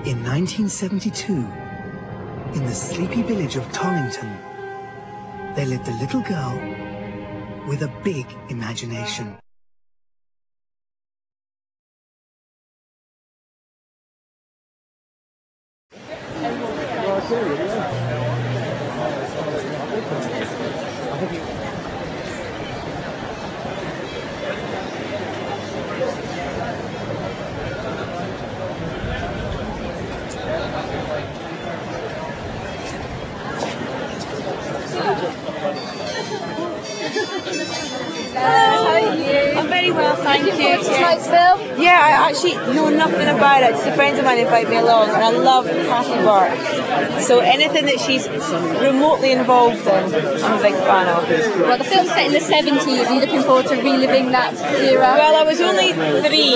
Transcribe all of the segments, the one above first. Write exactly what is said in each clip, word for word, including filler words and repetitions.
In nineteen seventy-two, in the sleepy village of Torrington, there lived a little girl with a big imagination. I'm very well, thank you. Tonight's film? Yeah, I actually know nothing about it. Just a friend of mine invited me along, and I love Kathy Burke. So anything that she's remotely involved in, I'm a big fan of. Well, the film's set in the seventies. Are you looking forward to reliving that era? Well, I was only three,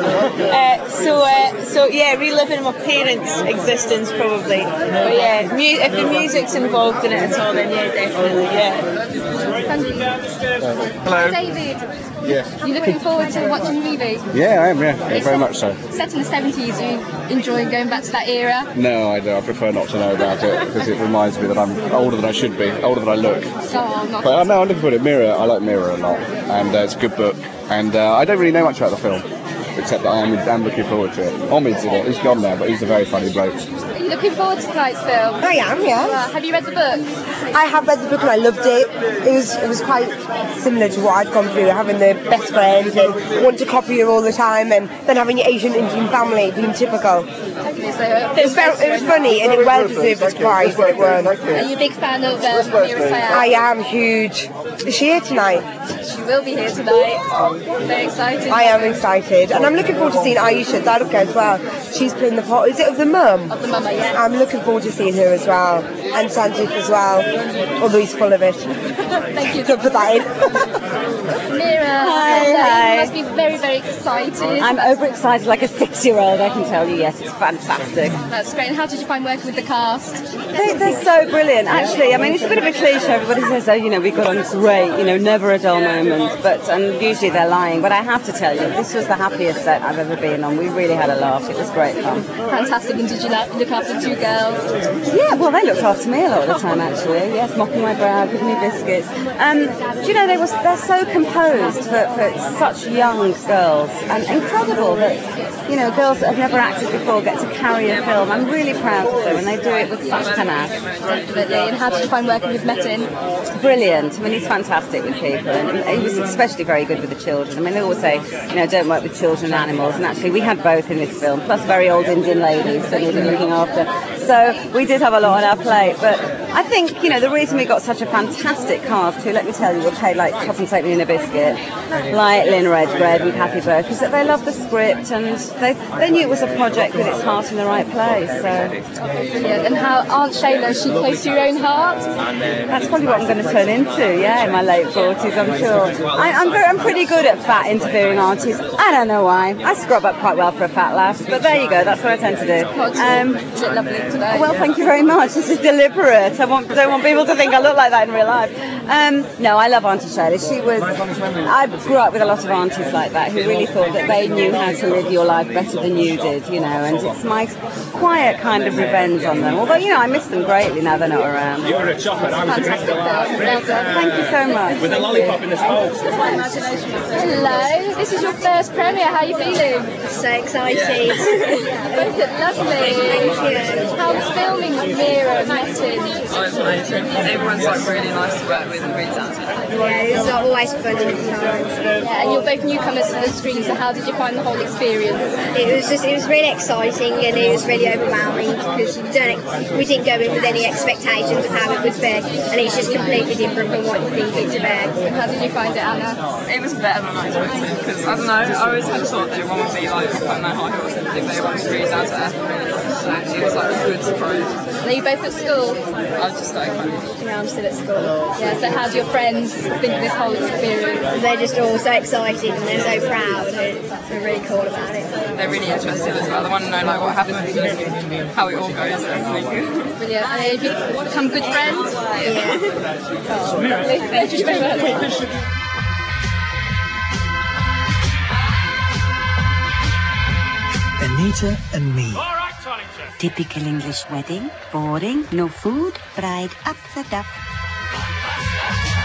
uh, so uh, so yeah, reliving my parents' existence probably. But yeah, mu- if the music's involved in it at all, then yeah, definitely, yeah. Thank you. Hello. David, Yes. you looking forward to watching the movie? Yeah, I am, yeah, yeah very much so. Set in the seventies, are you enjoying going back to that era? No, I do. I prefer not to know about it because it reminds me that I'm older than I should be, older than I look. Oh, not But uh, no, I'm looking forward to Mirror. I like Mirror a lot, and uh, it's a good book. And uh, I don't really know much about the film, except that I am, I'm looking forward to it. Omid's in it. He's gone now, but he's a very funny bloke. Are you looking forward to tonight's film? I am, yeah. Uh, have you read the book? I have read the book and I loved it. It was it was quite similar to what I'd gone through, having the best friend and want to copy her all the time, and then having your Asian Indian family being typical. Okay, so, uh, It was very, it was funny and it well deserved its prize that it won. Are you a big fan of um, Mira Sayal? I am huge. Is she here tonight? She will be here tonight. Very excited. I am excited, and I'm looking forward to seeing Aisha Daruka as well. She's playing the part. Is it of the mum? Of the mama, yeah. I'm looking forward to seeing her as well, and Sanjit as well. Although he's full of it. Thank you. Don't put that in. Mira, Hi, you hi. must be very, very excited. I'm overexcited like a six-year-old, I can tell you. Yes, it's fantastic. That's great. And how did you find working with the cast? They, they're so brilliant. Actually, I mean, it's a bit of a cliche. Everybody says, oh, you know, we got on great, you know, never a dull moment. But and usually they're lying. But I have to tell you, this was the happiest set I've ever been on. We really had a laugh. It was great fun. Fantastic. And did you la- look after two girls? Yeah, well, they looked after me a lot of the time, actually. Yes, mopping my brow, giving me biscuits. Um, do you know, they was they're so composed for, for such young girls, and incredible that, you know, girls that have never acted before get to carry a film. I'm really proud of them, and they do it with such panache. Definitely. And how did you find working with Metin? Brilliant. I mean, he's fantastic with people, and he was especially very good with the children. I mean, they always say, you know, don't work with children and animals, and actually we had both in this film, plus very old Indian ladies that needed looking after. So we did have a lot on our plate, but I think, you know, the reason we got such a fantastic cast, who, let me tell you, were paid like top and take me in a biscuit, like Lynn Redgrave and Kathy Burke, is that they loved the script, and they they knew it was a project with its heart in the right place. So Brilliant. And how Aunt Shayla, is she close to your own heart? that's probably what I'm going to turn into, yeah, in my late forties, I'm sure. I, I'm very, I'm pretty good at fat interfering aunties. I don't know why. I scrub up quite well for a fat lass, but there you go. That's what I tend to do. Um, Is it lovely today? well, thank you very much. This is deliberate. I want, don't want people to think I look like that in real life. Um, no, I love Auntie Shirley. She was. I grew up with a lot of aunties like that who really thought that they knew how to live your life better than you did, you know. And it's my quiet kind of revenge on them. Although, you know, I miss them greatly now they're not around. You were a chopper and I was a Fantastic film. Well done. Thank you so much. with a lollipop in this hole. Hello, this is your first premiere. How are you feeling? So excited. Both look lovely. How was filming with Mira and Metin? Oh, it's amazing. Everyone's like really nice to work with and really talented. Yeah, it was always fun at times. Yeah, and you're both newcomers to the screen, so how did you find the whole experience? It was just, it was really exciting and it was really overwhelming because we don't, we didn't go in with any expectations of how it would be, and it's just completely different from what you think it to be. How did you find it, Anna? It was better than I expected because, I don't know, I always had thought that everyone would be like, I don't know, high heels and everything, but everyone was really down to earth and really nice. So it was like a good surprise. Are you both at school? I just started college. Yeah, I'm still at school. Yeah, so how do your friends think of this whole experience? They're just all so excited and they're so proud and they're really cool about it. They're really interested as well. They want to know like what happens and how it all goes and everything. Brilliant. And have you become good friends? Yeah. Oh, lovely. Thank you very much. Anita and me. Typical English wedding, boring, no food, bride up the duff.